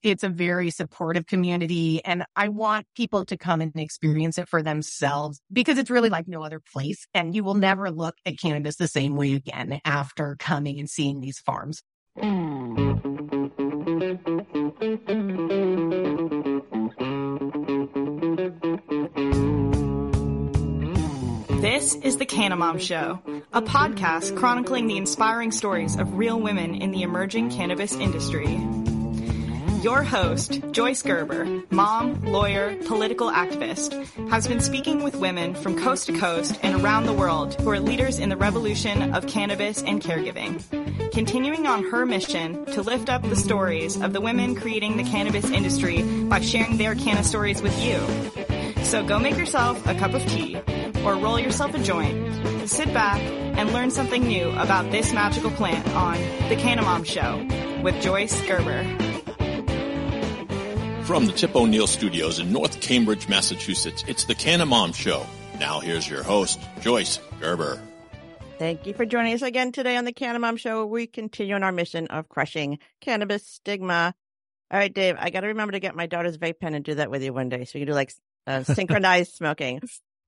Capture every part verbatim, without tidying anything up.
it's a very supportive community, and I want people to come and experience it for themselves because it's really like no other place, and you will never look at cannabis the same way again after coming and seeing these farms. This is The Canna Mom Show, a podcast chronicling the inspiring stories of real women in the emerging cannabis industry. Your host, Joyce Gerber, mom, lawyer, political activist, has been speaking with women from coast to coast and around the world who are leaders in the revolution of cannabis and caregiving, continuing on her mission to lift up the stories of the women creating the cannabis industry by sharing their canna stories with you. So go make yourself a cup of tea or roll yourself a joint, sit back, and learn something new about this magical plant on The Canna Mom Show with Joyce Gerber. From the Tip O'Neill Studios in North Cambridge, Massachusetts, it's The Canna Mom Show. Now here's your host, Joyce Gerber. Thank you for joining us again today on The Canna Mom Show, where we continue on our mission of crushing cannabis stigma. All right, Dave, I got to remember to get my daughter's vape pen and do that with you one day, so you can do like uh, synchronized smoking.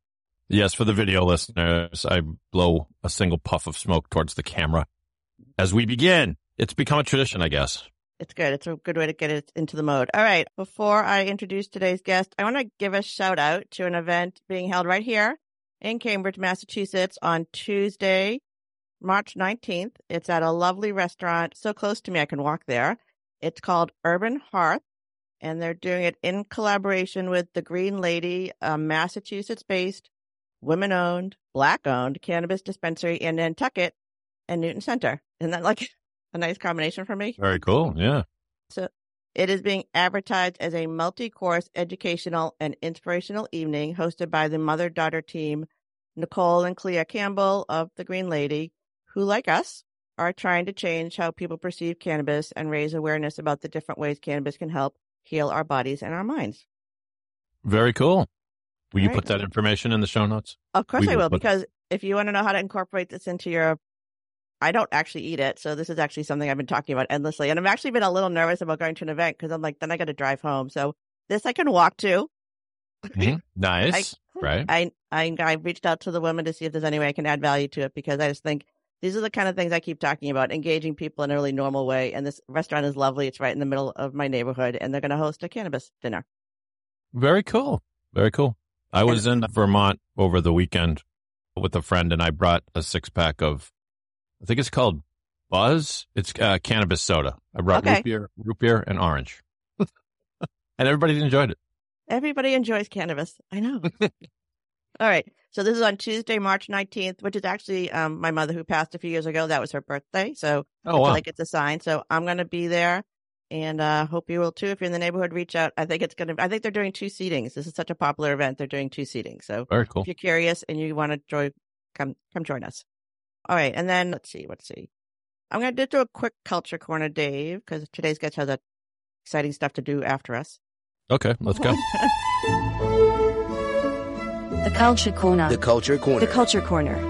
Yes, for the video listeners, I blow a single puff of smoke towards the camera as we begin. It's become a tradition, I guess. It's good. It's a good way to get it into the mode. All right. Before I introduce today's guest, I want to give a shout out to an event being held right here in Cambridge, Massachusetts on Tuesday, March nineteenth. It's at a lovely restaurant so close to me I can walk there. It's called Urban Hearth, and they're doing it in collaboration with The Green Lady, a Massachusetts-based, women-owned, black-owned cannabis dispensary in Nantucket and Newton Center. Isn't that like a nice combination for me? Very cool, yeah. So it is being advertised as a multi-course educational and inspirational evening hosted by the mother-daughter team, Nicole and Clea Campbell of The Green Lady, who, like us, are trying to change how people perceive cannabis and raise awareness about the different ways cannabis can help heal our bodies and our minds. Very cool. Will you right. put that information in the show notes? Of course we I will, will because if you want to know how to incorporate this into your, I don't actually eat it, so this is actually something I've been talking about endlessly. And I've actually been a little nervous about going to an event because I'm like, then I got to drive home. So this I can walk to. Mm-hmm. Nice, I, right? I, I I reached out to the women to see if there's any way I can add value to it, because I just think these are the kind of things I keep talking about, engaging people in a really normal way. And this restaurant is lovely. It's right in the middle of my neighborhood, and they're going to host a cannabis dinner. Very cool. Very cool. I was in Vermont over the weekend with a friend, and I brought a six pack of, I think it's called Buzz. It's uh, cannabis soda. I brought okay. root beer, root beer, and orange, and everybody enjoyed it. Everybody enjoys cannabis. I know. All right. So this is on Tuesday, March nineteenth, which is actually um, my mother, who passed a few years ago. That was her birthday. So oh, I feel wow. like it's a sign. So I'm going to be there. And uh hope you will too. If you're in the neighborhood, reach out. I think it's going to, I think they're doing two seatings. This is such a popular event. They're doing two seatings. So very cool. If you're curious and you want to join, come, come join us. All right. And then let's see, let's see. I'm going to do a quick culture corner, Dave, because today's guest has a exciting stuff to do after us. Okay, let's go. The culture corner. The culture corner. The culture corner.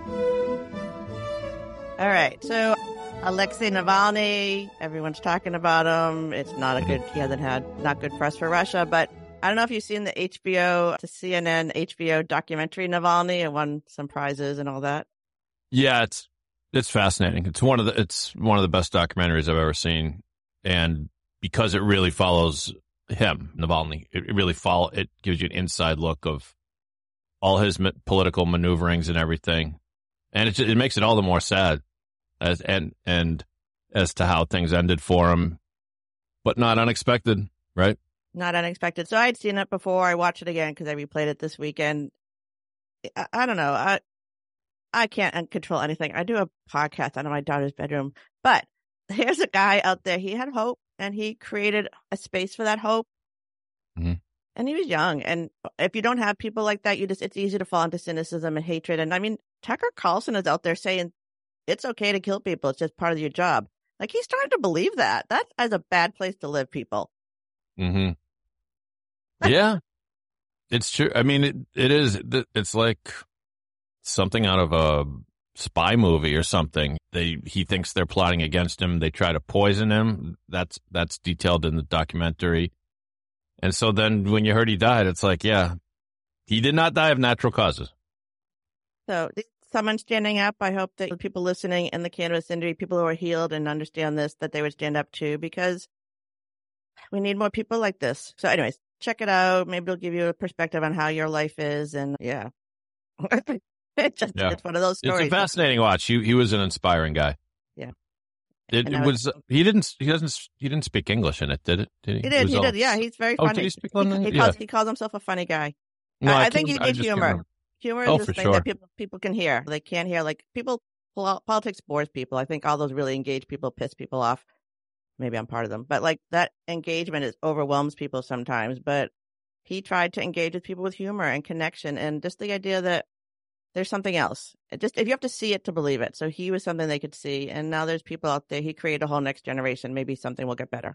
All right. So Alexei Navalny, everyone's talking about him. It's not a good, he hasn't had not good press for Russia, but I don't know if you've seen the H B O, the C N N H B O documentary Navalny. It won some prizes and all that. Yeah, it's it's fascinating. It's one of the it's one of the best documentaries I've ever seen, and because it really follows him, Navalny, it, it really follow it gives you an inside look of all his ma- political maneuverings and everything, and it it makes it all the more sad. As and and as to how things ended for him, but not unexpected, right? Not unexpected. So I'd seen it before. I watched it again because I replayed it this weekend. I, I don't know. I I can't control anything. I do a podcast out of my daughter's bedroom, but here's a guy out there. He had hope, and he created a space for that hope. Mm-hmm. And he was young. And if you don't have people like that, you just it's easy to fall into cynicism and hatred. And I mean, Tucker Carlson is out there saying it's okay to kill people. It's just part of your job. Like, he's starting to believe that. That is a bad place to live, people. Mm-hmm. Yeah, it's true. I mean, it, it is. It's like something out of a spy movie or something. They he thinks they're plotting against him. They try to poison him. That's that's detailed in the documentary. And so then when you heard he died, it's like, yeah, he did not die of natural causes. So someone standing up, I hope that people listening in the cannabis industry, people who are healed and understand this, that they would stand up too, because we need more people like this. So anyways, check it out. Maybe it'll give you a perspective on how your life is. And yeah, it's just, Yeah. it's one of those stories. It's a fascinating watch. He, he was an inspiring guy. Yeah. It, And it I was, he didn't, he doesn't, he didn't speak English in it, did it? Did he? He It did. was He all- did. Yeah. He's very Oh, funny. did he speak He, on he that? calls, Yeah. he calls himself a funny guy. No, I, I can't- think you I need just can't humor. remember. Humor Oh, is for this thing sure. that people people can hear. They can't hear, like, people, pol- politics bores people. I think all those really engaged people piss people off. Maybe I'm part of them. But, like, that engagement is overwhelms people sometimes. But he tried to engage with people with humor and connection and just the idea that there's something else. It just if you have to see it to believe it. So he was something they could see. And now there's people out there. He created a whole next generation. Maybe something will get better.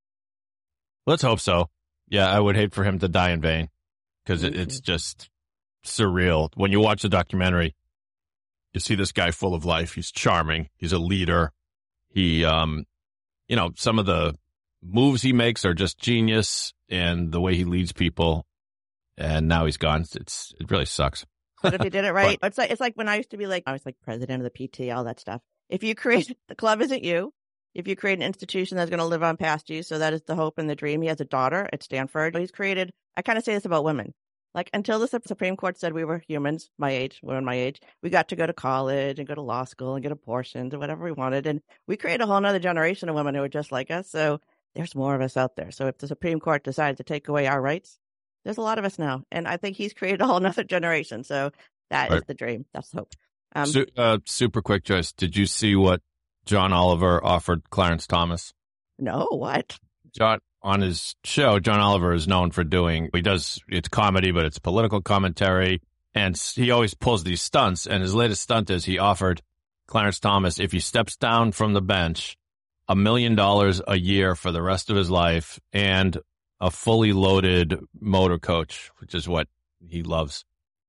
Let's hope so. Yeah, I would hate for him to die in vain because it, it's just surreal. When you watch the documentary, you see this guy full of life. He's charming. He's a leader. He, um, you know, some of the moves he makes are just genius, and the way he leads people. And now he's gone. It's it really sucks. But if you did it right, it's like it's like when I used to be like I was like president of the P T, all that stuff. If you create the club isn't you. If you create an institution that's going to live on past you, so that is the hope and the dream. He has a daughter at Stanford. He's created. I kind of say this about women. Like until the Supreme Court said we were humans, my age, women my age, we got to go to college and go to law school and get abortions or whatever we wanted, and we created a whole other generation of women who are just like us. So there's more of us out there. So if the Supreme Court decides to take away our rights, there's a lot of us now. And I think he's created a whole nother generation. So that Right. is the dream. That's the hope. Um, Su- uh, super quick, Joyce. Did you see what John Oliver offered Clarence Thomas? no, what? John, on his show, John Oliver is known for doing, he does, it's comedy, but it's political commentary. And he always pulls these stunts. And his latest stunt is he offered Clarence Thomas, if he steps down from the bench, a million dollars a year for the rest of his life and a fully loaded motor coach, which is what he loves.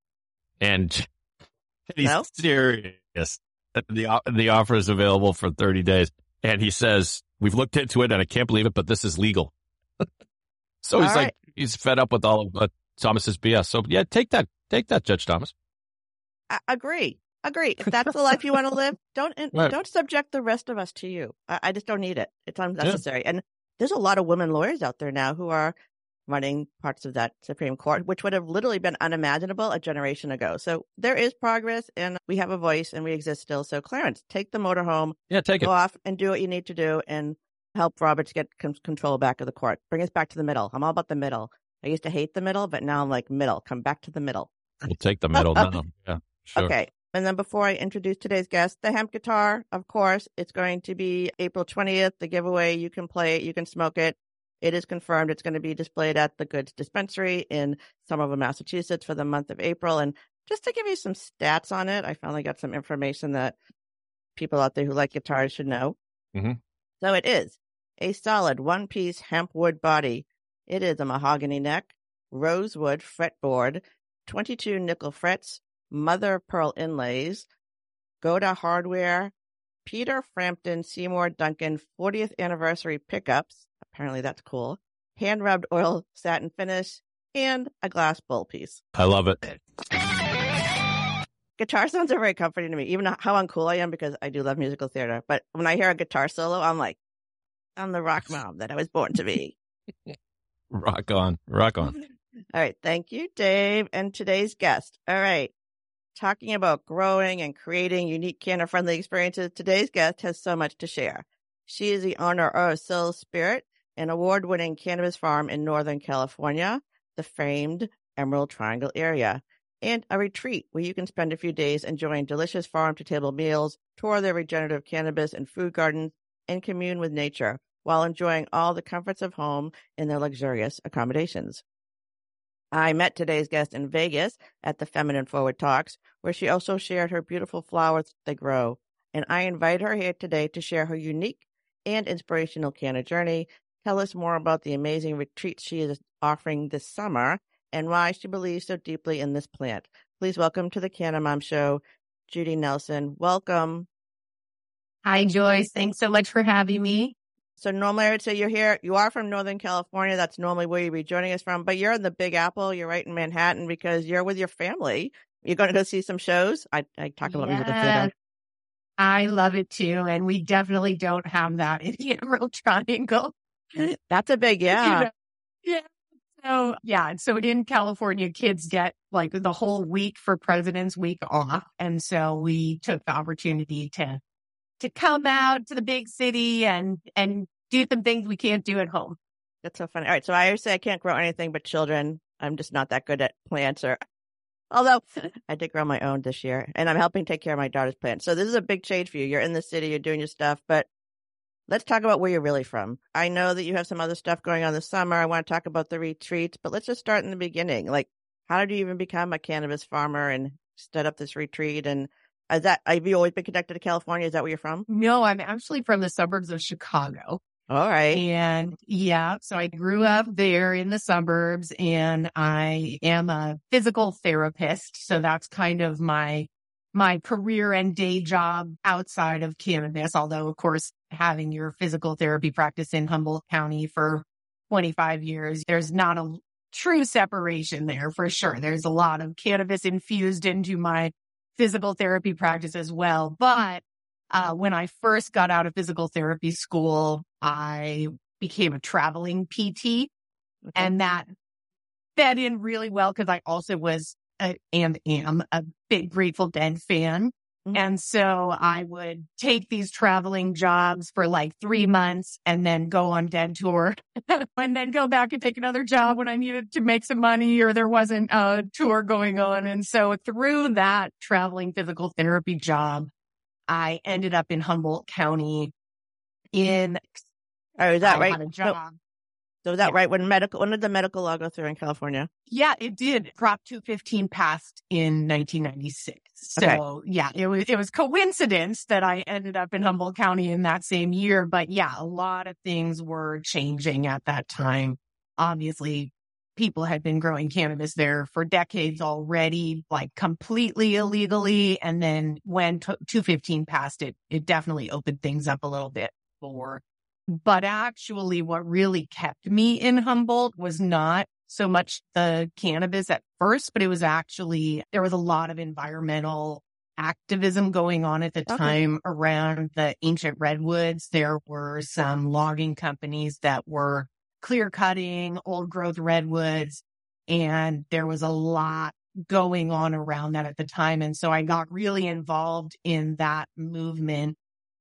And he's No? serious. The, the offer is available for thirty days. And he says, we've looked into it and I can't believe it, but this is legal. So he's All like, right. he's fed up with all of uh, Thomas's B S. So yeah, take that, take that, Judge Thomas. I agree. Agree. If that's the life you want to live, don't Right. don't subject the rest of us to you. I, I just don't need it. It's unnecessary. And there's a lot of women lawyers out there now who are running parts of that Supreme Court, which would have literally been unimaginable a generation ago. So there is progress, and we have a voice, and we exist still. So Clarence, take the motorhome, Yeah, take go it. off, and do what you need to do, and help Roberts get con- control back of the court. Bring us back to the middle. I'm all about the middle. I used to hate the middle, but now I'm like middle. Come back to the middle. We'll take the middle now. Yeah, sure. Okay. And then before I introduce today's guest, the hemp guitar, of course, it's going to be April twentieth, the giveaway. You can play it. You can smoke it. It is confirmed. It's going to be displayed at the Goods Dispensary in Somerville, Massachusetts for the month of April. And just to give you some stats on it, I finally got some information that people out there who like guitars should know. Mhm. So it is a solid one-piece hemp wood body. It is a mahogany neck, rosewood fretboard, twenty-two nickel frets, mother of pearl inlays, Goda hardware, Peter Frampton Seymour Duncan fortieth anniversary pickups. Apparently that's cool. Hand rubbed oil satin finish and a glass bowl piece. I love it. Guitar sounds are very comforting to me, even how uncool I am because I do love musical theater. But when I hear a guitar solo, I'm like, I'm the rock mom that I was born to be. Rock on. Rock on. All right. Thank you, Dave. And today's guest. All right. Talking about growing and creating unique canna-friendly experiences, today's guest has so much to share. She is the owner of Soul Spirit, an award-winning cannabis farm in Northern California, the famed Emerald Triangle area, and a retreat where you can spend a few days enjoying delicious farm-to-table meals, tour their regenerative cannabis and food gardens, and commune with nature while enjoying all the comforts of home in their luxurious accommodations. I met today's guest in Vegas at the Feminine Forward Talks, where she also shared her beautiful flowers they grow. And I invite her here today to share her unique and inspirational canna journey, tell us more about the amazing retreats she is offering this summer, and why she believes so deeply in this plant. Please welcome to the Canna Mom Show, Judy Nelson. Welcome. Hi, Joyce. Thanks so much for having me. So normally I would say you're here. You are from Northern California. That's normally where you'd be joining us from. But you're in the Big Apple. You're right in Manhattan because you're with your family. You're going to go see some shows. I, I talk about musical theater. I love it too. And we definitely don't have that in the Emerald Triangle. That's a big, yeah. You know? Yeah. So, yeah. So in California, kids get like the whole week for President's Week off. And so we took the opportunity to, to come out to the big city and, and do some things we can't do at home. That's so funny. All right. So I always say I can't grow anything but children. I'm just not that good at plants or, although I did grow my own this year and I'm helping take care of my daughter's plants. So this is a big change for you. You're in the city, you're doing your stuff, but let's talk about where you're really from. I know that you have some other stuff going on this summer. I want to talk about the retreats, but let's just start in the beginning. Like, how did you even become a cannabis farmer and set up this retreat? And is that, have you always been connected to California? Is that where you're from? No, I'm actually from the suburbs of Chicago. All right. And yeah, so I grew up there in the suburbs and I am a physical therapist. So that's kind of my, my career and day job outside of cannabis. Although, of course, having your physical therapy practice in Humboldt County for twenty-five years, there's not a true separation there for sure. There's a lot of cannabis infused into my physical therapy practice as well. But Uh, when I first got out of physical therapy school, I became a traveling P T, okay. And that fed in really well because I also was a, and am a big Grateful Dead fan. Mm-hmm. And so I would take these traveling jobs for like three months and then go on Dead tour and then go back and take another job when I needed to make some money or there wasn't a tour going on. And so through that traveling physical therapy job, I ended up in Humboldt County in, oh, is that I right? Had a job. So, so is that yeah. right? When medical, when did the medical law go through in California? Yeah, it did. Prop two fifteen passed in nineteen ninety-six. So okay. yeah, it was, it was coincidence that I ended up in Humboldt County in that same year. But yeah, a lot of things were changing at that time. Obviously, people had been growing cannabis there for decades already, like completely illegally. And then when two fifteen passed it, it definitely opened things up a little bit more. But actually what really kept me in Humboldt was not so much the cannabis at first, but it was actually, there was a lot of environmental activism going on at the okay. time around the ancient redwoods. There were some logging companies that were clear cutting old growth redwoods. And there was a lot going on around that at the time. And so I got really involved in that movement.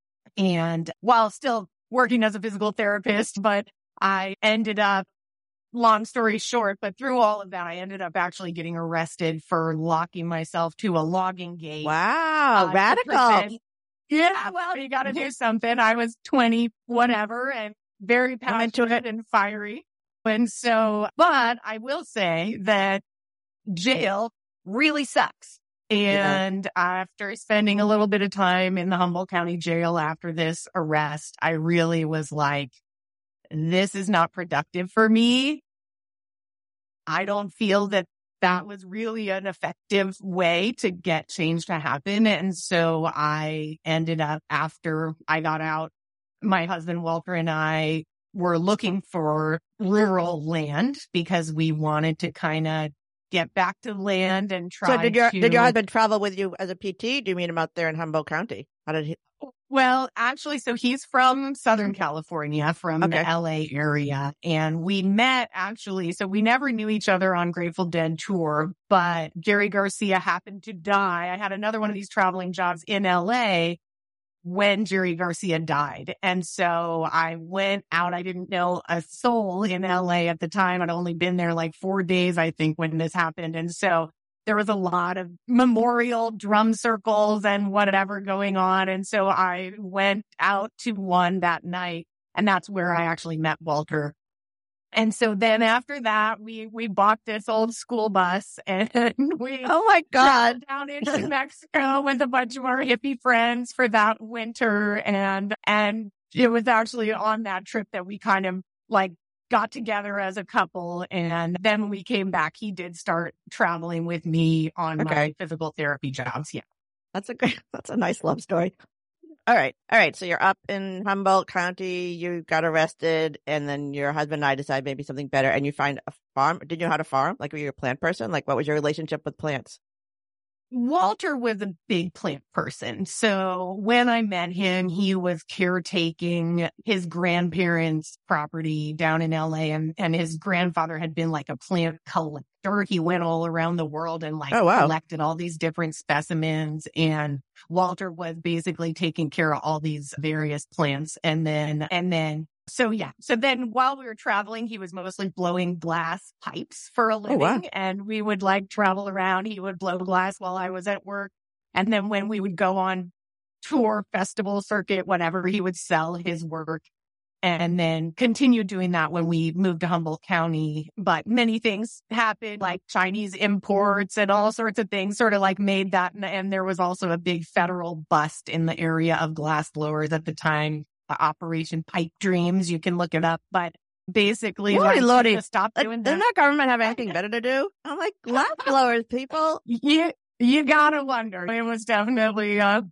And while still working as a physical therapist, but I ended up, long story short, but through all of that, I ended up actually getting arrested for locking myself to a logging gate. Wow. Uh, radical. Yeah. Well, you got to do something. I was twenty, whatever, and very passionate and fiery. And so, but I will say that jail really sucks. And yeah. After spending a little bit of time in the Humboldt County jail after this arrest, I really was like, this is not productive for me. I don't feel that that was really an effective way to get change to happen. And so I ended up, after I got out, my husband Walter and I were looking for rural land because we wanted to kind of get back to land and try. So did your to... did your husband travel with you as a P T? Do you meet him out there in Humboldt County? How did he? Well, actually, so he's from Southern California, from okay. the L A area, and we met actually. So we never knew each other on Grateful Dead tour, but Jerry Garcia happened to die. I had another one of these traveling jobs in L A when Jerry Garcia died. And so I went out. I didn't know a soul in L A at the time. I'd only been there like four days, I think, when this happened. And so there was a lot of memorial drum circles and whatever going on. And so I went out to one that night, and that's where I actually met Walter. And so then after that, we, we bought this old school bus and we oh my God down into Mexico with a bunch of our hippie friends for that winter. And, and it was actually on that trip that we kind of like got together as a couple. And then when we came back, he did start traveling with me on okay. my physical therapy jobs. Yeah. That's a great, that's a nice love story. All right. All right. So you're up in Humboldt County, you got arrested, and then your husband and I decide maybe something better, and you find a farm. Did you know how to farm? Like, were you a plant person? Like, what was your relationship with plants? Walter was a big plant person. So when I met him, he was caretaking his grandparents' property down in L A, and, and his grandfather had been like a plant collector. He went all around the world and like Oh, wow. collected all these different specimens. And Walter was basically taking care of all these various plants. And then, and then So yeah. So then while we were traveling, he was mostly blowing glass pipes for a living. wow. And we would like travel around. He would blow glass while I was at work. And then when we would go on tour, festival, circuit, whatever, he would sell his work and then continue doing that when we moved to Humboldt County. But many things happened, like Chinese imports and all sorts of things sort of like made that. And, and there was also a big federal bust in the area of glass blowers at the time. Operation Pipe Dreams. You can look it up, but basically, Lordy, like, Lordy. to stop Like, doing doesn't that. that government have anything better to do? I'm like, glass blowers, people. You, you gotta wonder. It was definitely a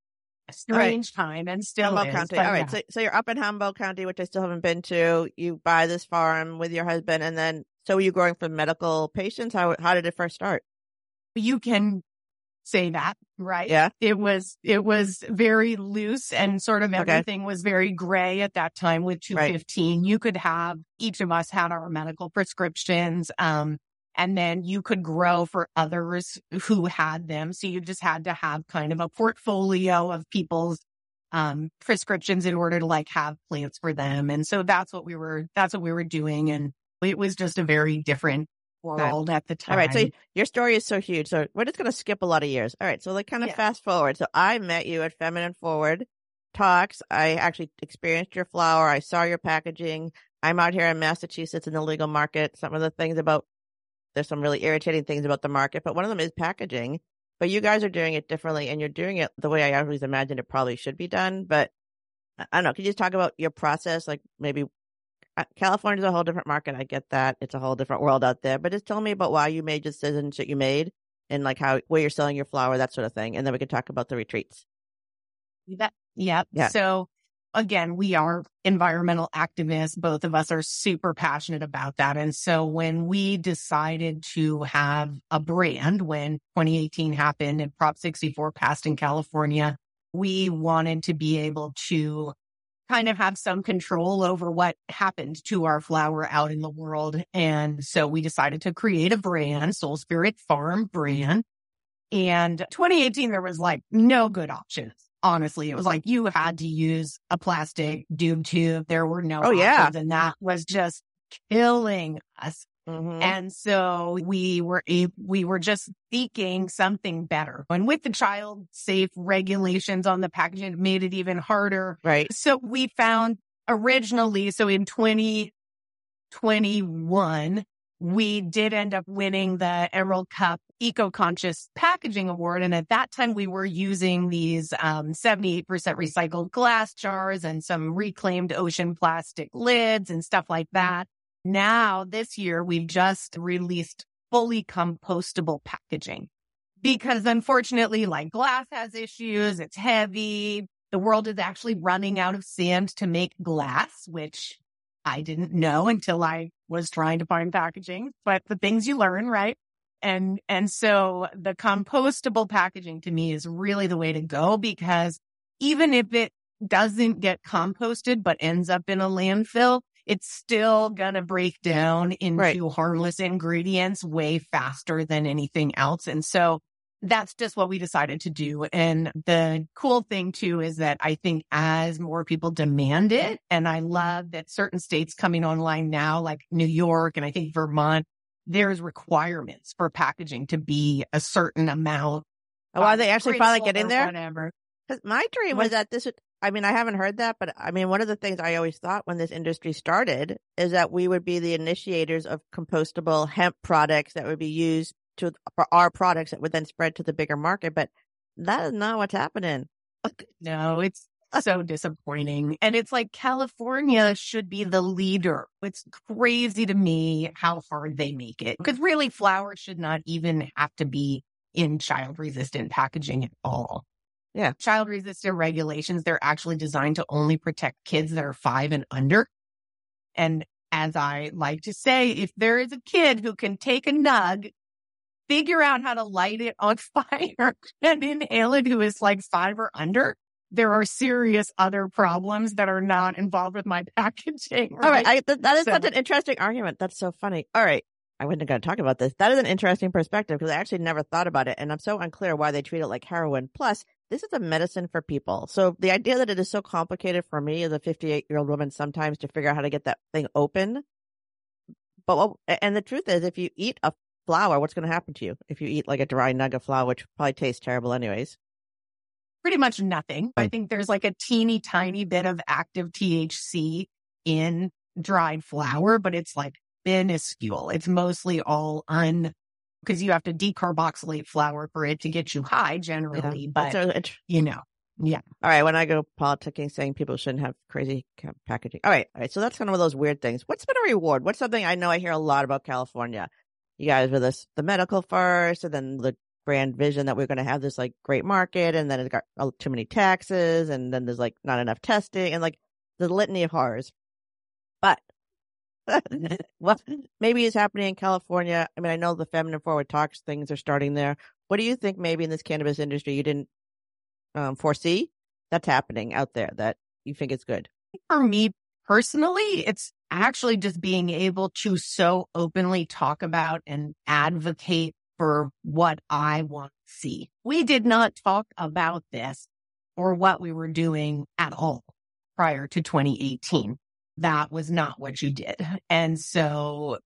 strange time and still Humboldt is. County. but All right. yeah. So, so you're up in Humboldt County, which I still haven't been to. You buy this farm with your husband, and then, so were you growing for medical patients? How, how did it first start? You can say that, right? Yeah. It was, it was very loose and sort of Okay. everything was very gray at that time with two fifteen. You could have, each of us had our medical prescriptions. Um, and then you could grow for others who had them. So you just had to have kind of a portfolio of people's, um, prescriptions in order to like have plants for them. And so that's what we were, that's what we were doing. And it was just a very different world at the time. All right. So your story is so huge. So we're just going to skip a lot of years. All right. So like kind of Yeah. fast forward. So I met you at Feminine Forward Talks. I actually experienced your flower. I saw your packaging. I'm out here in Massachusetts in the legal market. Some of the things about, there's some really irritating things about the market, but one of them is packaging. But you guys are doing it differently, and you're doing it the way I always imagined it probably should be done. But I I don't know. Could you just talk about your process? Like maybe Uh, California's a whole different market. I get that. It's a whole different world out there. But just tell me about why you made the decisions that you made and like how, where you're selling your flower, that sort of thing. And then we can talk about the retreats. That, yeah. Yeah. So again, we are environmental activists. Both of us are super passionate about that. And so when we decided to have a brand, when twenty eighteen happened and Prop sixty-four passed in California, we wanted to be able to kind of have some control over what happened to our flower out in the world. And so we decided to create a brand, Soul Spirit Farm brand. And twenty eighteen, there was like no good options. Honestly, it was like you had to use a plastic doob tube. There were no Oh, yeah. options, and that was just killing us. Mm-hmm. And so we were a, we were just seeking something better. And with the child safe regulations on the packaging, it made it even harder. Right. So we found originally, so in twenty twenty-one, we did end up winning the Emerald Cup Eco-Conscious Packaging Award. And at that time, we were using these um, seventy-eight percent recycled glass jars and some reclaimed ocean plastic lids and stuff like that. Now, this year, we've just released fully compostable packaging because unfortunately, like glass has issues. It's heavy. The world is actually running out of sand to make glass, which I didn't know until I was trying to find packaging, but the things you learn, right? And, and so the compostable packaging to me is really the way to go because even if it doesn't get composted, but ends up in a landfill, it's still going to break down into Right. harmless ingredients way faster than anything else. And so that's just what we decided to do. And the cool thing too is that I think as more people demand it, and I love that certain states coming online now, like New York and I think Vermont, there's requirements for packaging to be a certain amount. Oh, are they actually finally printable getting or there? Whatever. Because my dream What- was that this would, I mean, I haven't heard that, but I mean, one of the things I always thought when this industry started is that we would be the initiators of compostable hemp products that would be used to for our products that would then spread to the bigger market. But that is not what's happening. No, it's so disappointing. And it's like California should be the leader. It's crazy to me how hard they make it because really flowers should not even have to be in child resistant packaging at all. Yeah. Child resistant regulations, they're actually designed to only protect kids that are five and under. And as I like to say, if there is a kid who can take a nug, figure out how to light it on fire and inhale it who is like five or under, there are serious other problems that are not involved with my packaging. Right? All right. I, th- that is So- such an interesting argument. That's so funny. All right. I wasn't going to talk about this. That is an interesting perspective because I actually never thought about it. And I'm so unclear why they treat it like heroin. Plus, this is a medicine for people. So the idea that it is so complicated for me as a fifty-eight year old woman sometimes to figure out how to get that thing open. But what, and the truth is, if you eat a flower, what's going to happen to you? If you eat like a dry nug of flour, which probably tastes terrible anyways. Pretty much nothing. I think there's like a teeny tiny bit of active T H C in dried flour, but it's like minuscule. It's mostly all un, because you have to decarboxylate flour for it to get you high generally, Yeah. but So it's, you know, yeah. all right. When I go politicking saying people shouldn't have crazy ca- packaging. All right. All right. So that's kind of one of those weird things. What's been a reward? What's something I know I hear a lot about California? You guys with this, the medical first, and then the grand vision that we're going to have this like great market, and then it's got oh, too many taxes, and then there's like not enough testing, and like the litany of horrors. But what maybe is happening in California? I mean, I know the Feminine Forward Talks things are starting there. What do you think maybe in this cannabis industry you didn't um, foresee that's happening out there that you think is good? For me personally, it's actually just being able to so openly talk about and advocate for what I want to see. We did not talk about this or what we were doing at all prior to twenty eighteen. That was not what you did. And so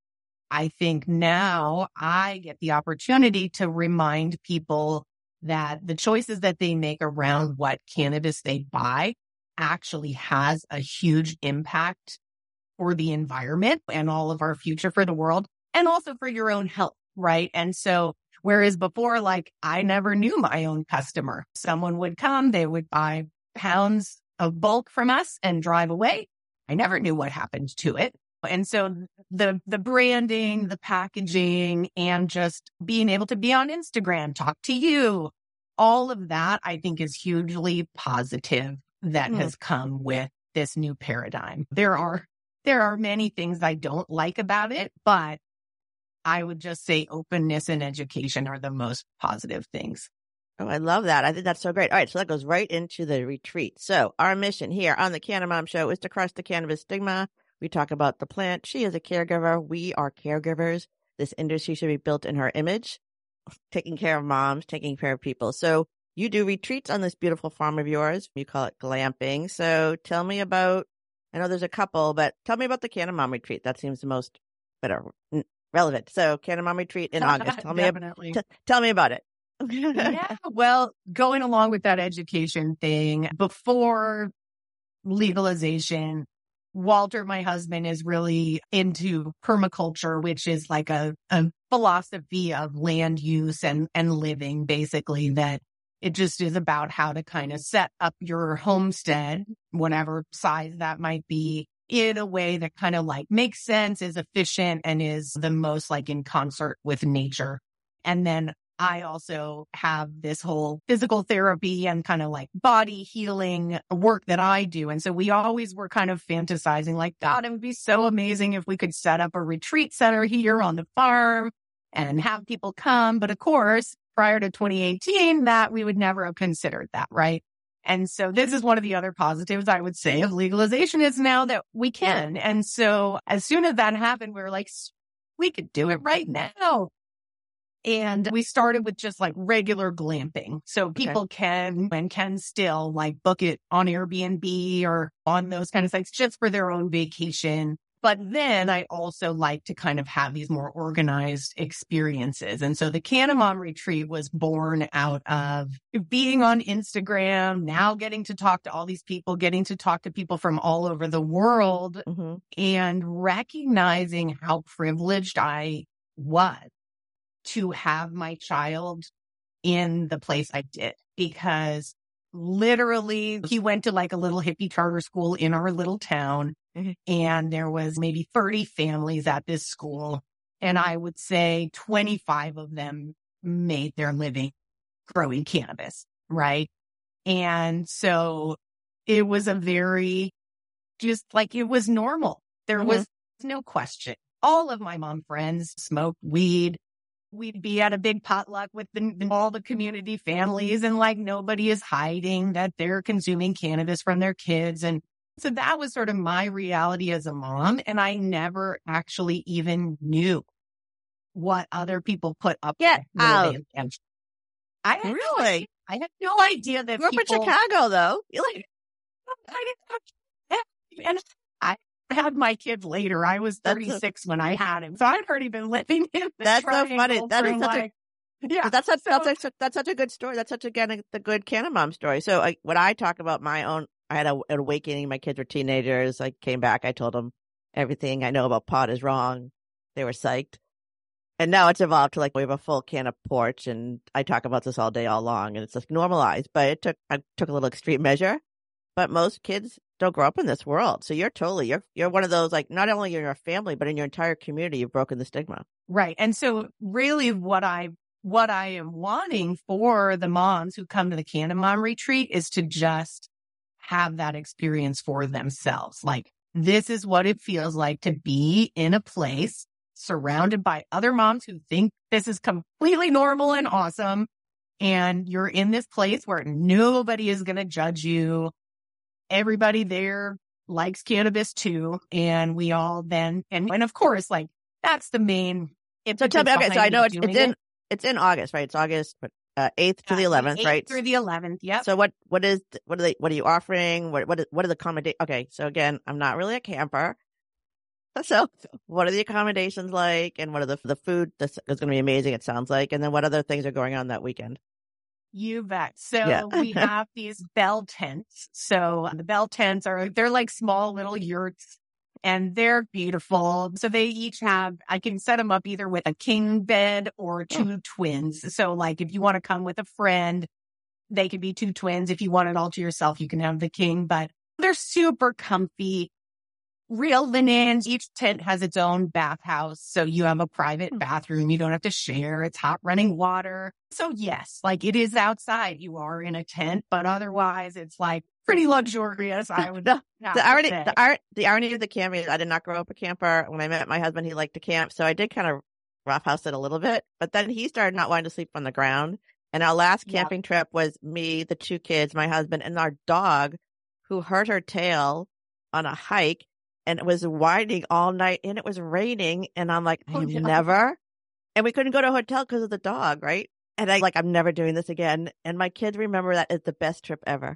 I think now I get the opportunity to remind people that the choices that they make around what cannabis they buy actually has a huge impact for the environment and all of our future for the world and also for your own health, right? And so whereas before, like I never knew my own customer. Someone would come, they would buy pounds of bulk from us and drive away. I never knew what happened to it. And so the the branding, the packaging, and just being able to be on Instagram, talk to you, all of that, I think is hugely positive that mm. has come with this new paradigm. There are there are many things I don't like about it, but I would just say openness and education are the most positive things. Oh, I love that. I think that's so great. All right. So that goes right into the retreat. So our mission here on the Canna Mom Show is to crush the cannabis stigma. We talk about the plant. She is a caregiver. We are caregivers. This industry should be built in her image, taking care of moms, taking care of people. So you do retreats on this beautiful farm of yours. You call it glamping. So tell me about, I know there's a couple, but tell me about the Canna Mom retreat. That seems the most better, relevant. So Canna Mom retreat in August. Tell me, Definitely. t- tell me about it. Yeah, well, going along with that education thing, before legalization, Walter, my husband, is really into permaculture, which is like a, a philosophy of land use and, and living, basically, that it just is about how to kind of set up your homestead, whatever size that might be, in a way that kind of like makes sense, is efficient, and is the most like in concert with nature. And then I also have this whole physical therapy and kind of like body healing work that I do. And so we always were kind of fantasizing like, God, it would be so amazing if we could set up a retreat center here on the farm and have people come. But of course, prior to twenty eighteen, that we would never have considered that, right? And so this is one of the other positives I would say of legalization is now that we can. And so as soon as that happened, we were like, we could do it right now. And we started with just like regular glamping. So people okay. can and can still like book it on Airbnb or on those kind of sites just for their own vacation. But then I also like to kind of have these more organized experiences. And so the Canna Mom retreat was born out of being on Instagram, now getting to talk to all these people, getting to talk to people from all over the world, mm-hmm. and recognizing how privileged I was to have my child in the place I did, because literally he went to like a little hippie charter school in our little town, mm-hmm. and there was maybe thirty families at this school. And I would say twenty-five of them made their living growing cannabis, right? And so it was a very, just like it was normal. There mm-hmm. was no question. All of my mom friends smoked weed. We'd be at a big potluck with the, all the community families, and like nobody is hiding that they're consuming cannabis from their kids. And so that was sort of my reality as a mom. And I never actually even knew what other people put up Get with. out. I had really? No, I had no idea that Grew up people... in Chicago, though. You're like... I didn't, and I had my kid later. I was thirty-six a, when I had him, so I'd already been living in the That's so funny. That is such like, a yeah. That's such, so, that's, such, that's such a good story. That's such again the good Canna Mom story. So I, when I talk about my own, I had a, an awakening. My kids were teenagers. I came back. I told them everything I know about pot is wrong. They were psyched. And now it's evolved to like we have a full canna porch, and I talk about this all day, all long, and it's like normalized. But it took I took a little extreme measure. But most kids don't grow up in this world, so you're totally you're you're one of those, like, not only in your family but in your entire community, you've broken the stigma. Right, and so really, what I what I am wanting for the moms who come to the Canna Mom retreat is to just have that experience for themselves. Like, this is what it feels like to be in a place surrounded by other moms who think this is completely normal and awesome. And you're in this place where nobody is going to judge you. Everybody there likes cannabis too. And we all then, and, and of course, like, that's the main. So tell me, okay, so I know it's, it's in, it. it's in August, right? It's August uh, eighth to uh, the eleventh, right? Through the eleventh. Yep. So what, what is, what are they, what are you offering? What, what, is, what are the accommodations? Okay. So again, I'm not really a camper. So what are the accommodations like, and what are the the food that's is going to be amazing, it sounds like, and then what other things are going on that weekend? You bet. So yeah. we have these bell tents. So the bell tents are, they're like small little yurts, and they're beautiful. So they each have, I can set them up either with a king bed or two oh. twins. So like if you want to come with a friend, they could be two twins. If you want it all to yourself, you can have the king, but they're super comfy. Real linens. Each tent has its own bathhouse. So you have a private bathroom. You don't have to share. It's hot running water. So yes, like it is outside. You are in a tent, but otherwise it's like pretty luxurious. I would the, the irony, the, art, the irony of the camping is I did not grow up a camper. When I met my husband, he liked to camp. So I did kind of roughhouse it a little bit, but then he started not wanting to sleep on the ground. And our last camping yep. trip was me, the two kids, my husband, and our dog, who hurt her tail on a hike. And it was whining all night, and it was raining. And I'm like, oh, yeah. never. And we couldn't go to a hotel because of the dog, right? And I like, I'm never doing this again. And my kids remember that as the best trip ever.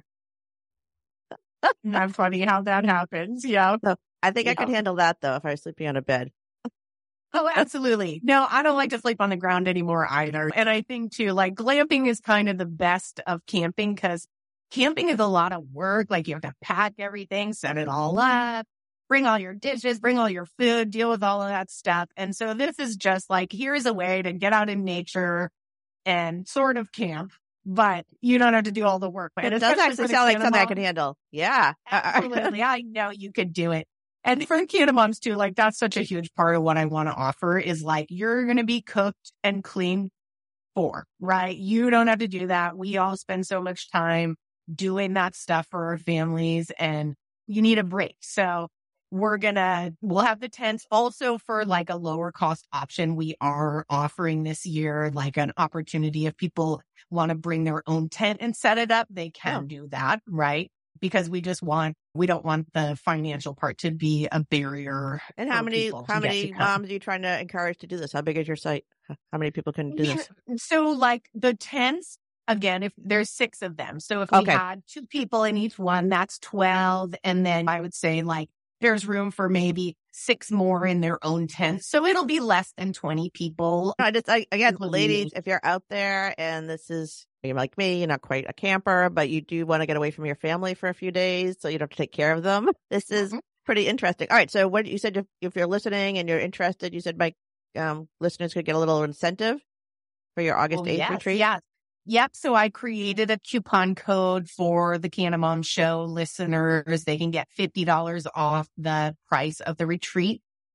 Not funny how that happens. Yeah. So I think yeah. I could handle that, though, if I was sleeping on a bed. Oh, absolutely. No, I don't like to sleep on the ground anymore either. And I think, too, like glamping is kind of the best of camping, because camping is a lot of work. Like you have to pack everything, set it all up. Bring all your dishes, bring all your food, deal with all of that stuff. And so this is just like, here's a way to get out in nature and sort of camp, but you don't have to do all the work. It does actually sound like something I could handle. Yeah. Absolutely. I know you could do it. And for the Canna Moms too, like that's such a huge part of what I want to offer is like, you're going to be cooked and cleaned for, right? You don't have to do that. We all spend so much time doing that stuff for our families, and you need a break. So we're gonna, we'll have the tents also for like a lower cost option. We are offering this year like an opportunity if people want to bring their own tent and set it up, they can oh. do that, right? Because we just want, we don't want the financial part to be a barrier. And how many, how many moms are you trying to encourage to do this? How big is your site? How many people can do yeah. this? So like the tents, again, if there's six of them. So if we okay. had two people in each one, that's twelve. And then I would say like, there's room for maybe six more in their own tents. So it'll be less than twenty people. I just, I, again, ladies, if you're out there and this is, you're like me, you're not quite a camper, but you do want to get away from your family for a few days so you don't have to take care of them. This is mm-hmm. pretty interesting. All right. So what you said, if, if you're listening and you're interested, you said my um, listeners could get a little incentive for your August eighth yes, retreat. Yes. Yep. So I created a coupon code for the Canna Mom Show listeners. They can get fifty dollars off the price of the retreat.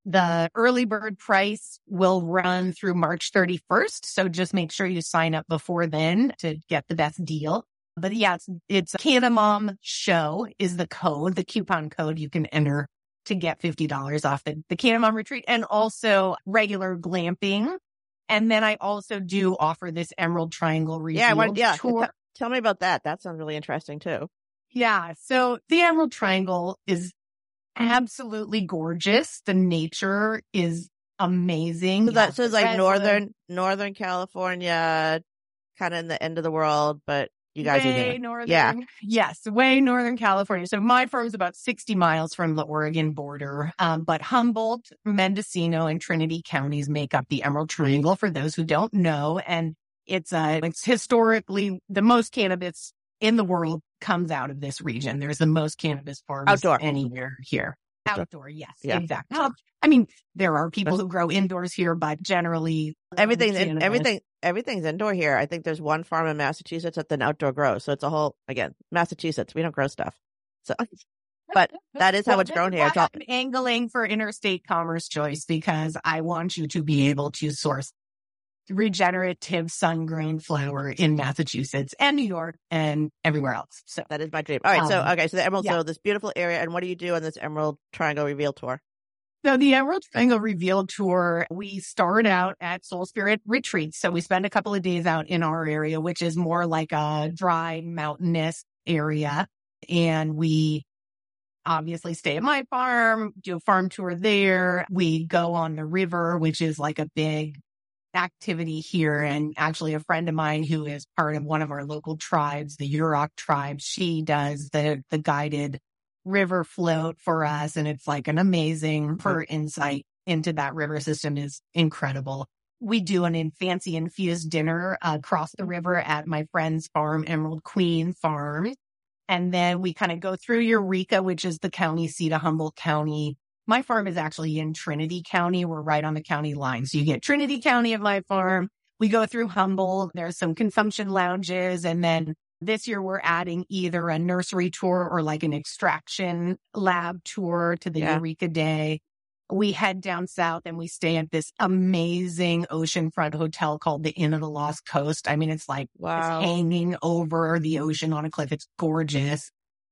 The early bird price will run through March thirty-first. So just make sure you sign up before then to get the best deal. But yeah, it's, it's Canamom Show is the code, the coupon code you can enter to get fifty dollars off the, the Canamom retreat, and also regular glamping. And then I also do offer this Emerald Triangle Revealed Yeah, I want, yeah. tour. T- tell me about that. That sounds really interesting too. Yeah. So the Emerald Triangle is absolutely gorgeous. The nature is amazing. So that so it's like Redwood. northern Northern California, kind of in the end of the world, but you guys way are there. northern. Yeah. Yes, way northern California. So my firm is about sixty miles from the Oregon border. Um, but Humboldt, Mendocino, and Trinity counties make up the Emerald Triangle, for those who don't know. And it's uh, it's historically the most cannabis in the world comes out of this region. There's the most cannabis farms Outdoor. anywhere here. Outdoor. Outdoor, yes, Yeah. exactly. Well, I mean, there are people who grow indoors here, but generally Everything, cannabis- everything, everything's indoor here. I think there's one farm in Massachusetts that's an outdoor grow. So it's a whole, again, Massachusetts, we don't grow stuff. So, but that is how Well, it's this grown is here. why It's all, I'm angling for interstate commerce, Joyce, because I want you to be able to source regenerative sun-grown flower in Massachusetts and New York and everywhere else. So that is my dream. All right. So, Um, okay. So the Emerald, yeah. so this beautiful area. And what do you do on this Emerald Triangle Reveal tour? So the Emerald Triangle Revealed Tour, we start out at Soul Spirit Retreats. So we spend a couple of days out in our area, which is more like a dry, mountainous area. And we obviously stay at my farm, do a farm tour there. We go on the river, which is like a big activity here. And actually a friend of mine who is part of one of our local tribes, the Yurok tribe, she does the, the guided river float for us. And it's like an amazing, her insight into that river system is incredible. We do an in fancy infused dinner uh, across the river at my friend's farm, Emerald Queen Farm. And then we kind of go through Eureka, which is the county seat of Humboldt County. My farm is actually in Trinity County. We're right on the county line. So you get Trinity County of my farm. We go through Humboldt. There's some consumption lounges. And then this year we're adding either a nursery tour or like an extraction lab tour to the Yeah. Eureka Day. We head down south and we stay at this amazing oceanfront hotel called the Inn of the Lost Coast. I mean, it's like Wow. it's hanging over the ocean on a cliff. It's gorgeous.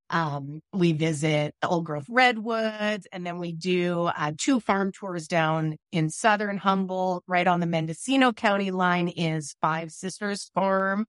Um, we visit the old growth redwoods, and then we do uh, two farm tours down in southern Humboldt. Right on the Mendocino County line is Five Sisters Farm.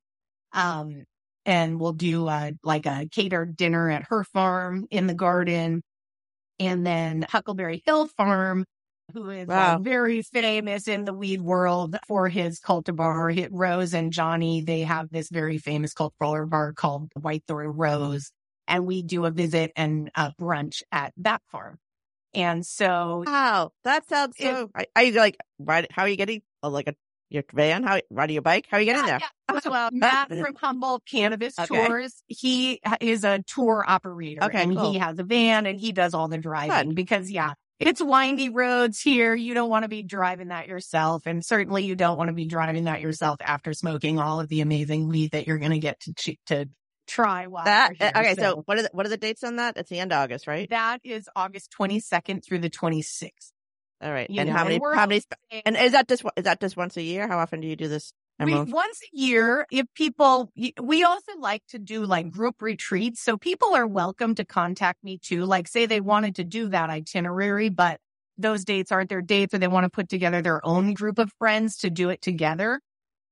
Um, and we'll do uh, like a catered dinner at her farm in the garden. And then Huckleberry Hill Farm, who is Wow. uh, very famous in the weed world for his cultivar. Hit Rose and Johnny, they have this very famous cultivar called Whitethorn Rose. And we do a visit and a brunch at that farm. And so Wow. That sounds so, are, are you like, ride, how are you getting, oh, like a, your van? How, riding your bike? How are you getting there? Yeah. So, uh, Matt from Humboldt Cannabis Okay. Tours, he is a tour operator. Okay, and cool. he has a van and he does all the driving Good. because, yeah, it's windy roads here. You don't want to be driving that yourself. And certainly you don't want to be driving that yourself after smoking all of the amazing weed that you're going to get to ch- to try while That, you're here. okay. So what are the, what are the dates on that? It's the end of August, right? that is August twenty-second through the twenty-sixth. All right. You And know, how many, and we're how many, hosting- and is that just, is that just once a year? How often do you do this? We, Emerald? once a year, if people, we also like to do like group retreats. So people are welcome to contact me too. Like say they wanted to do that itinerary, but those dates aren't their dates or they want to put together their own group of friends to do it together.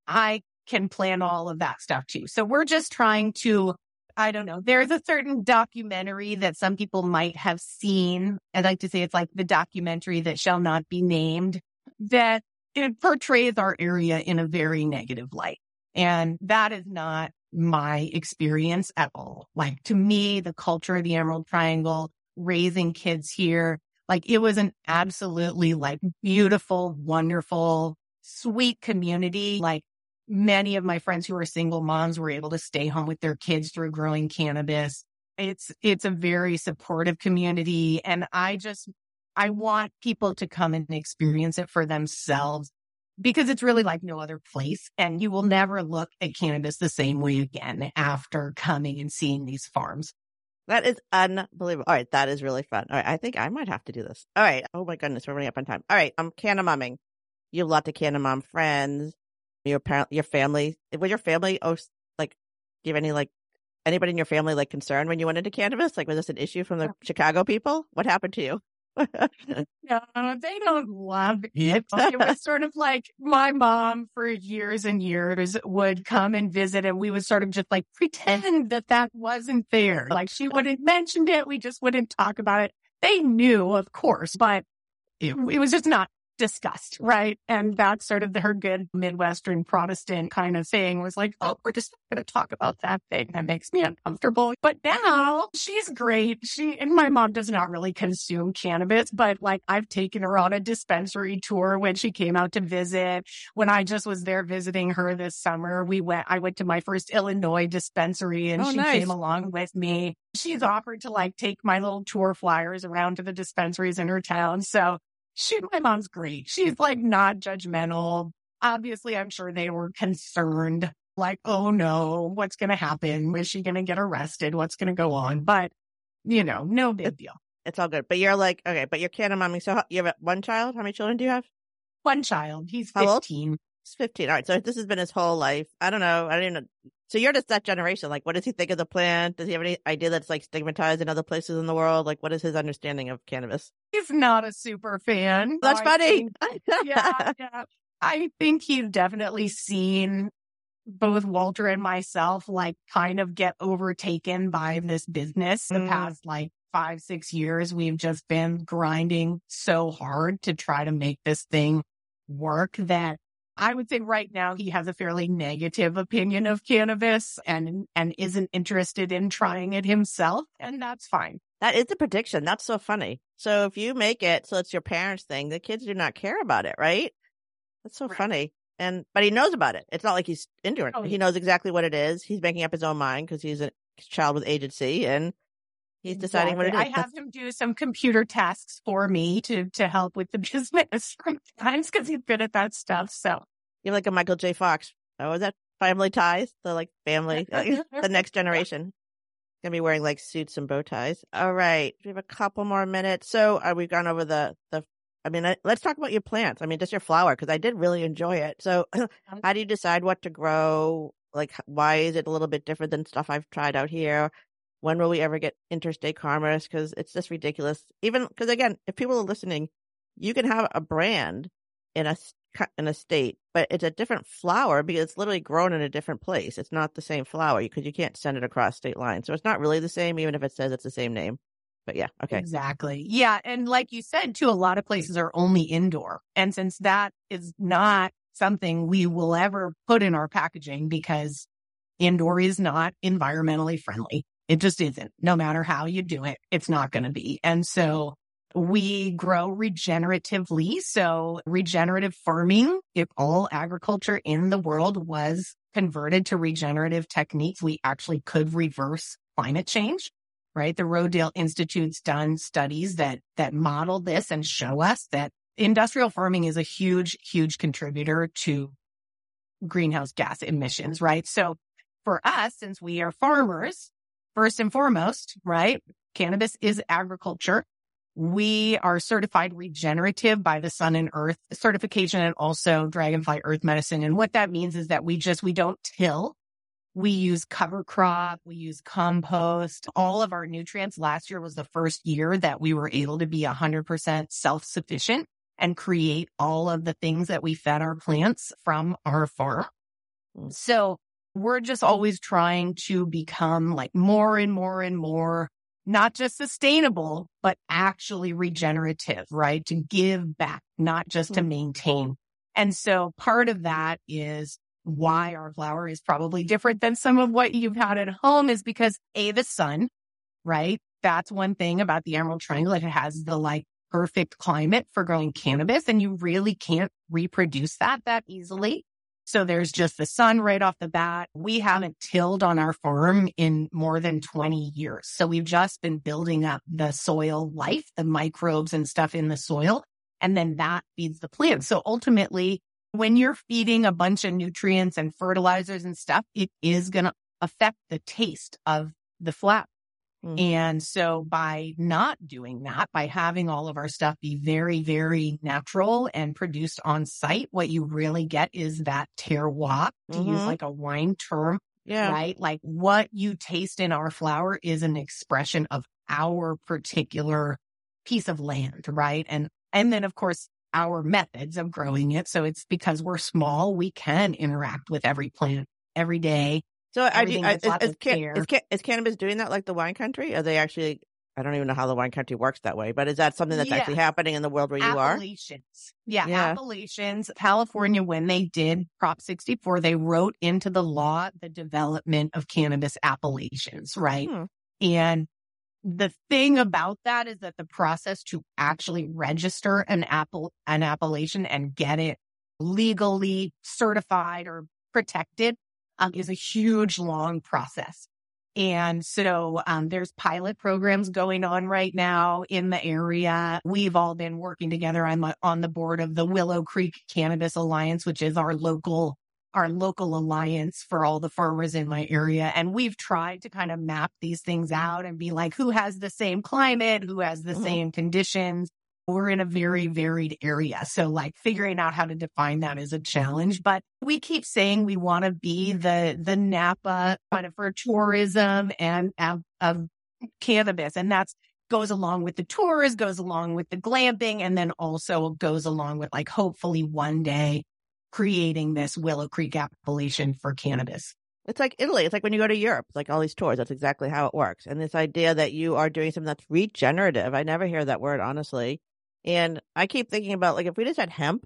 I can plan all of that stuff too. So we're just trying to, I don't know, there's a certain documentary that some people might have seen. I'd like to say it's like the documentary that shall not be named, that it portrays our area in a very negative light. And that is not my experience at all. Like to me, the culture of the Emerald Triangle, raising kids here, like it was an absolutely like beautiful, wonderful, sweet community. Like many of my friends who are single moms were able to stay home with their kids through growing cannabis. It's, it's a very supportive community. And I just, I want people to come and experience it for themselves because it's really like no other place. And you will never look at cannabis the same way again after coming and seeing these farms. That is unbelievable. All right. That is really fun. All right. I think I might have to do this. All right. Oh my goodness. We're running up on time. All right. I'm Canamomming. You have lots of Canamom friends. Your parent, your family. Was your family, oh, like, do you have any, like, anybody in your family, like, concerned when you went into cannabis? Like, was this an issue from the Chicago people? What happened to you? No, they don't love it. It was sort of like my mom for years and years would come and visit, and we would sort of just like pretend that that wasn't there. Like she wouldn't mention it. We just wouldn't talk about it. They knew, of course, but it, it was just not discussed, right? And that's sort of the, her good Midwestern Protestant kind of thing was like, oh, we're just not going to talk about that thing. That makes me uncomfortable. But now she's great. She and my mom does not really consume cannabis, but like I've taken her on a dispensary tour when she came out to visit. When I just was there visiting her this summer, we went, I went to my first Illinois dispensary and oh, she nice. came along with me. She's offered to like take my little tour flyers around to the dispensaries in her town. So She, my mom's great. She's like not judgmental. Obviously, I'm sure they were concerned, like, oh no, what's going to happen? Is she going to get arrested? What's going to go on? But, you know, no big deal. It's all good. But you're like, okay, but you're Canamomming. So you have one child? How many children do you have? One child. He's How old? fifteen. He's fifteen. All right. So this has been his whole life. I don't know. I don't even know. So you're just that generation. Like, what does he think of the plant? Does he have any idea that it's like stigmatized in other places in the world? Like, what is his understanding of cannabis? He's not a super fan. That's I funny. think- yeah, yeah. I think he's definitely seen both Walter and myself like kind of get overtaken by this business. The Mm. past like five, six years, we've just been grinding so hard to try to make this thing work that I would say right now he has a fairly negative opinion of cannabis and and isn't interested in trying it himself. And that's fine. That is the prediction. That's so funny. So if you make it so it's your parents' thing, the kids do not care about it, right? That's so Right. funny. And but he knows about it. It's not like he's into it. Oh, He yeah. knows exactly what it is. He's making up his own mind because he's a child with agency and he's deciding what it is. Exactly. I have him do some computer tasks for me to to help with the business sometimes because he's good at that stuff. So You're like a Michael J. Fox. Oh, is that Family Ties? The like family, the next generation. Gonna be wearing like suits and bow ties. All right, we have a couple more minutes. So uh, we've gone over the the. I mean, uh, let's talk about your plants. I mean, just your flower because I did really enjoy it. So, how do you decide what to grow? Like, why is it a little bit different than stuff I've tried out here? When will we ever get interstate commerce? Because it's just ridiculous. Even because again, if people are listening, you can have a brand in a in a state, but it's a different flower because it's literally grown in a different place. It's not the same flower because you can't send it across state lines. So it's not really the same, even if it says it's the same name. But yeah, okay. exactly. Yeah. And like you said, too, a lot of places are only indoor. And since that is not something we will ever put in our packaging because indoor is not environmentally friendly. It just isn't. No matter how you do it, it's not going to be. And so we grow regeneratively. So regenerative farming, if all agriculture in the world was converted to regenerative techniques, we actually could reverse climate change, right? The Rodale Institute's done studies that, that model this and show us that industrial farming is a huge, huge contributor to greenhouse gas emissions, right? So for us, since we are farmers, first and foremost, right? Cannabis is agriculture. We are certified regenerative by the Sun and Earth certification and also Dragonfly Earth Medicine. And what that means is that we just, we don't till. We use cover crop. We use compost. All of our nutrients. Last year was the first year that we were able to be one hundred percent self-sufficient and create all of the things that we fed our plants from our farm. So we're just always trying to become like more and more and more not just sustainable, but actually regenerative, right? To give back, not just to maintain. And so part of that is why our flower is probably different than some of what you've had at home is because A, the sun, right? That's one thing about the Emerald Triangle. It has the like perfect climate for growing cannabis and you really can't reproduce that that easily. So there's just the sun right off the bat. We haven't tilled on our farm in more than twenty years. So we've just been building up the soil life, the microbes and stuff in the soil. And then that feeds the plants. So ultimately, when you're feeding a bunch of nutrients and fertilizers and stuff, it is going to affect the taste of the flower. Mm-hmm. And so by not doing that, by having all of our stuff be very, very natural and produced on site, what you really get is that terroir, to Mm-hmm. use like a wine term, Yeah. right? Like what you taste in our flower is an expression of our particular piece of land, right? And, and then of course, our methods of growing it. So it's because we're small, we can interact with every plant every day. So I, do, Everything I, gets is, lots is, of can, care. is, can, is cannabis doing that like the wine country? Are they actually, I don't even know how the wine country works that way, but is that something that's Yeah. actually happening in the world where you are? Appalachians. Yeah, Yeah. Appalachians. California, when they did Prop sixty-four, they wrote into the law the development of cannabis appellations, right? Hmm. And the thing about that is that the process to actually register an apple, an appellation and get it legally certified or protected um, is a huge, long process. And so um, there's pilot programs going on right now in the area. We've all been working together. I'm on the board of the Willow Creek Cannabis Alliance, which is our local our local alliance for all the farmers in my area. And we've tried to kind of map these things out and be like, who has the same climate, who has the mm-hmm. same conditions. We're in a very varied area. So like figuring out how to define that is a challenge, but we keep saying we want to be the, the Napa kind of for tourism and of, of cannabis. And that's goes along with the tours, goes along with the glamping, and then also goes along with like hopefully one day creating this Willow Creek appellation for cannabis. It's like Italy. It's like when you go to Europe, it's like all these tours. That's exactly how it works. And this idea that you are doing something that's regenerative. I never hear that word, honestly. And I keep thinking about, like, if we just had hemp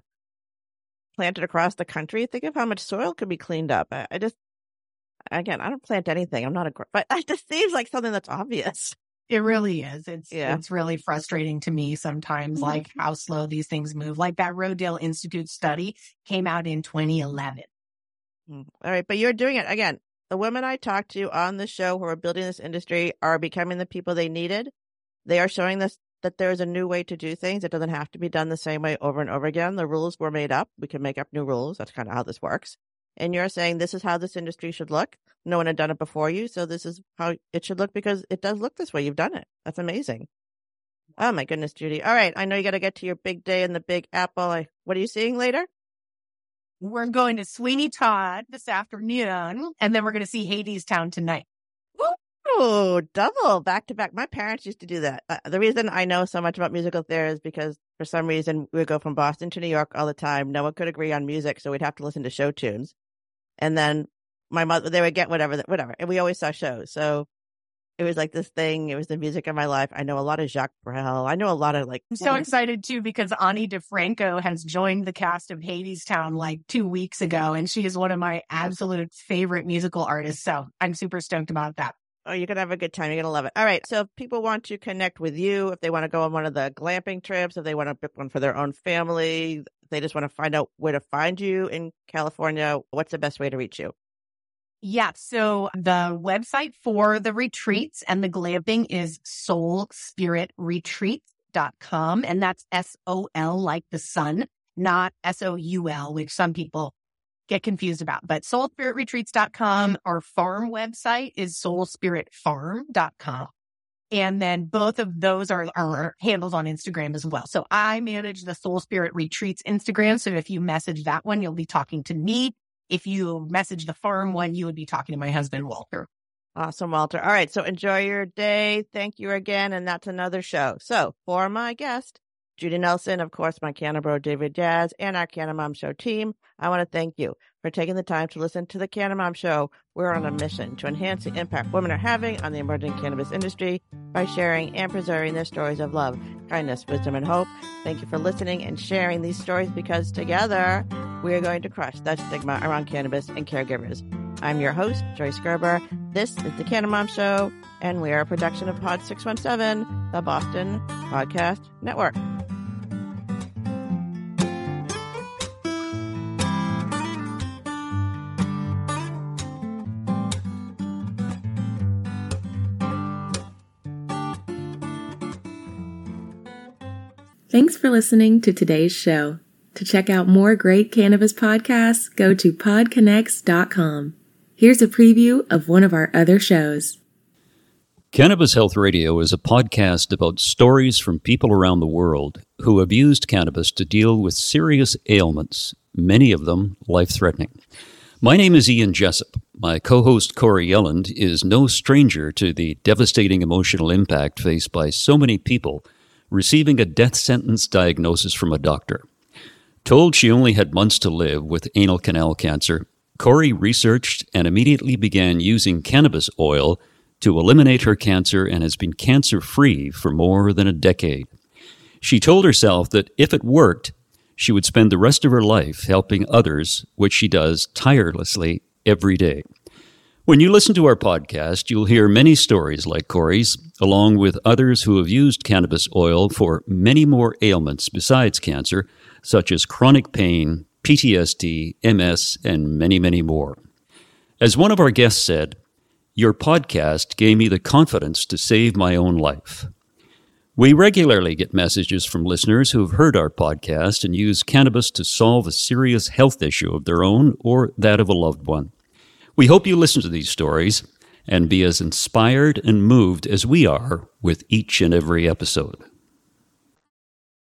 planted across the country, think of how much soil could be cleaned up. I, I just, again, I don't plant anything. I'm not a, but it just seems like something that's obvious. It really is. It's yeah. it's really frustrating to me sometimes, mm-hmm. like how slow these things move. Like that Rodale Institute study came out in twenty eleven. All right. But you're doing it. Again, the women I talked to on the show who are building this industry are becoming the people they needed. They are showing us that there is a new way to do things. It doesn't have to be done the same way over and over again. The rules were made up. We can make up new rules. That's kind of how this works. And you're saying this is how this industry should look. No one had done it before you. So this is how it should look because it does look this way. You've done it. That's amazing. Oh, my goodness, Judy. All right. I know you got to get to your big day in the Big Apple. I, what are you seeing later? We're going to Sweeney Todd this afternoon, and then we're going to see Hadestown tonight. Oh, double back to back. My parents used to do that. Uh, the reason I know so much about musical theater is because for some reason we would go from Boston to New York all the time. No one could agree on music, so we'd have to listen to show tunes. And then my mother, they would get whatever, whatever. And we always saw shows. So it was like this thing. It was the music of my life. I know a lot of Jacques Brel. I know a lot of like. I'm so excited too because Ani DeFranco has joined the cast of Hadestown like two weeks ago, and she is one of my absolute favorite musical artists. So I'm super stoked about that. Oh, you're going to have a good time. You're going to love it. All right. So if people want to connect with you, if they want to go on one of the glamping trips, if they want to book one for their own family, if they just want to find out where to find you in California, what's the best way to reach you? Yeah. So the website for the retreats and the glamping is soul spirit retreats dot com. And that's S O L like the sun, not S O U L, which some people get confused about, but soul spirit retreats dot com. Our farm website is soul spirit farm dot com. And then both of those are, are handled on Instagram as well. So I manage the Soul Spirit Retreats Instagram. So if you message that one, you'll be talking to me. If you message the farm one, you would be talking to my husband, Walter. Awesome, Walter. All right. So enjoy your day. Thank you again. And that's another show. So for my guest, Judy Nelson, of course, my Canna-Bro David Jazz, and our Canna Mom Show team, I want to thank you for taking the time to listen to the Canna Mom Show. We're on a mission to enhance the impact women are having on the emerging cannabis industry by sharing and preserving their stories of love, kindness, wisdom, and hope. Thank you for listening and sharing these stories because together we are going to crush that stigma around cannabis and caregivers. I'm your host, Joyce Gerber. This is the Canna Mom Show, and we are a production of Pod six one seven, the Boston Podcast Network. Thanks for listening to today's show. To check out more great cannabis podcasts, go to pod connects dot com. Here's a preview of one of our other shows. Cannabis Health Radio is a podcast about stories from people around the world who have used cannabis to deal with serious ailments, many of them life-threatening. My name is Ian Jessup. My co-host Corey Yelland is no stranger to the devastating emotional impact faced by so many people receiving a death sentence diagnosis from a doctor. Told she only had months to live with anal canal cancer, Corey researched and immediately began using cannabis oil to eliminate her cancer and has been cancer-free for more than a decade. She told herself that if it worked, she would spend the rest of her life helping others, which she does tirelessly every day. When you listen to our podcast, you'll hear many stories like Corey's, along with others who have used cannabis oil for many more ailments besides cancer, such as chronic pain, P T S D, M S, and many, many more. As one of our guests said, "Your podcast gave me the confidence to save my own life." We regularly get messages from listeners who have heard our podcast and use cannabis to solve a serious health issue of their own or that of a loved one. We hope you listen to these stories and be as inspired and moved as we are with each and every episode.